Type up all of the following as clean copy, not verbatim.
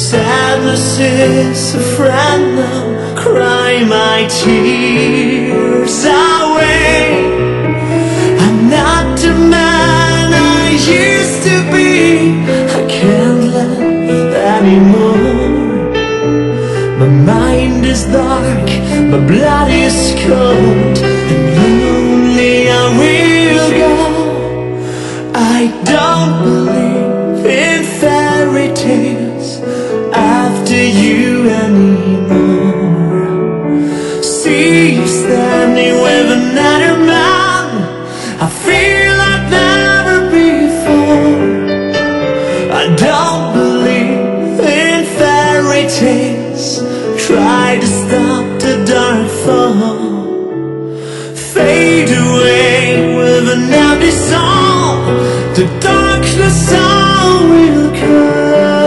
Sadness is a friend now. Cry my tears away. I'm not the man I used to be. I can't laugh anymore. My mind is dark, my blood is cold, and lonely I will go. I don't believe in fairy tales after you anymore. See you standing with another man. I feel like never before. I don't believe in fairy tales. Try to stop the dark fall. Fade away with an empty song. The darkness all will come.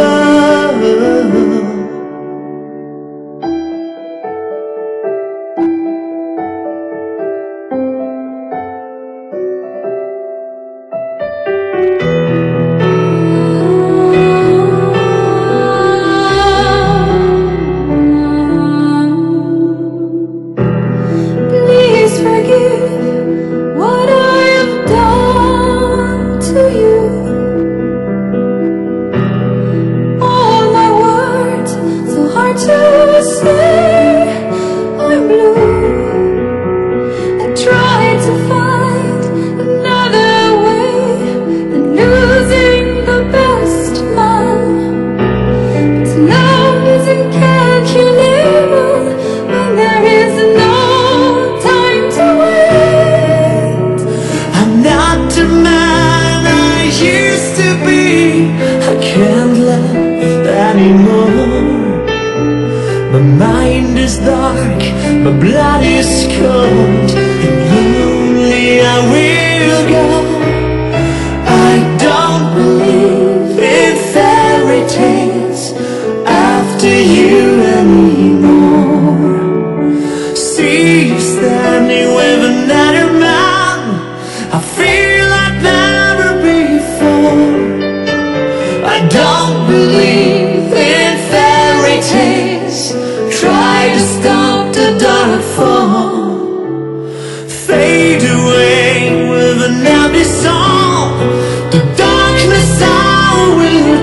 My mind is dark, my blood is cold, and lonely I will go. I don't believe in fairy tales after you anymore. See you standing with another man. I feel like never before. I don't believe in fairy tales. Try to stop the dark fall. Fade away with an empty song. The darkness all will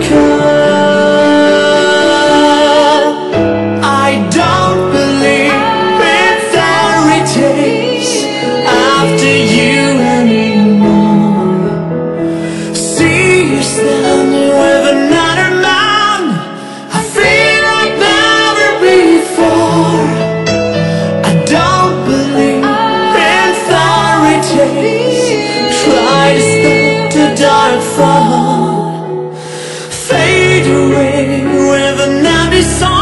come. I don't believe in fairy tales after you anymore. See you standing with another man. I feel like never before. I don't believe in fairy tales. Try to stop the dark fall. Fade away with an empty song.